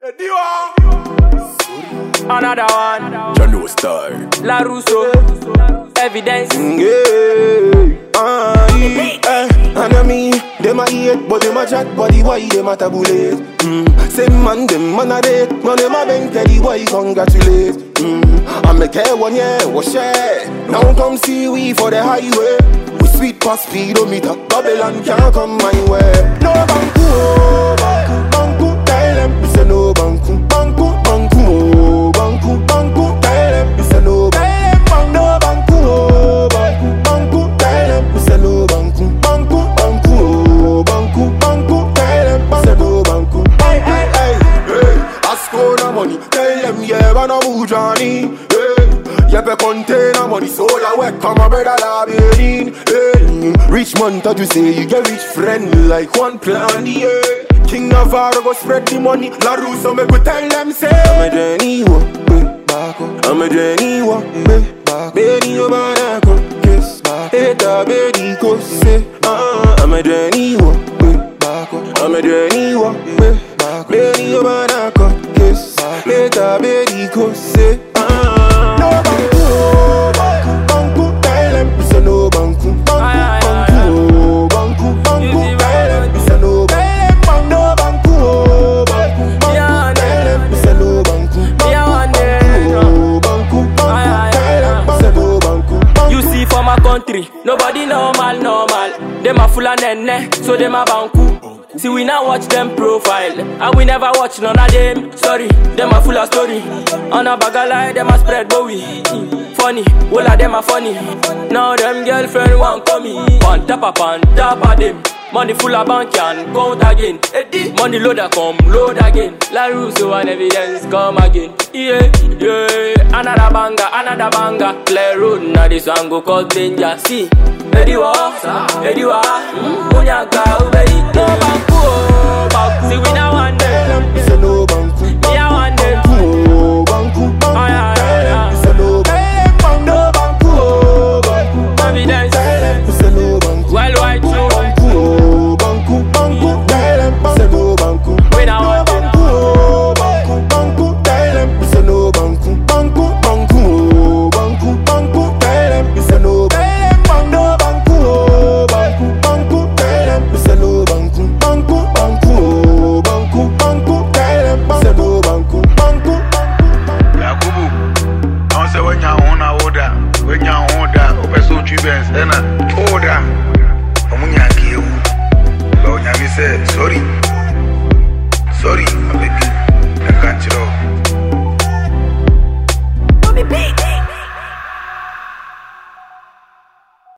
Another one. Jano Star. La Russo. Evidence. And I mean, them a hate, but them a chat body, why them a tabulate? Same man, them man a date, man them a bang teddy, why congratulate? I make her 1 year, was share. Now come see we for the highway. We sweet past speedometer, Babylon can't come my way. No banku, oh, banku, banku, tell them, we say no banku, banku, banku, oh, banku, banku, tell them, we say no banku, no banku, oh, banku, banku, tell them, we say no banku, banku, banku, oh, banku, banku, tell them, we say no banku, hey, hey, hey, hey, ask for the money, tell them, yeah, man, I'm Johnny, hey, yeah, pe container money, so la work, come a brother, la be hey, rich man, thought you say you get rich friend, like one plan, yeah. King Navarro go spread the money. La Russo make we tell them say I'm a Jenny wa, I'm a Jenny wa, Benny Obanako, yes, Eta Benny ko say, I'm a Jenny wa, I'm a Jenny wa, Benny Obanako, yes, Eta Benny ko say, no banku, banku, tell them we say no banku, banku, banku, banku, tell them we say no banku. For my country, nobody normal. Them a full of nene, so them a banku. See we now watch them profile, and we never watch none of them. Sorry, them a full of story. On a bag of lie, them a spread bowie. Funny, all of them a funny. Now them girlfriend want come me. On top of them. Money full of bank and count again. Money loader come, load again. La Russo and Evidence come again. Yeah, another banger. Play road, now this one go cause danger. See, Ediwa, Munyaka, Ubedi, no banku, see we now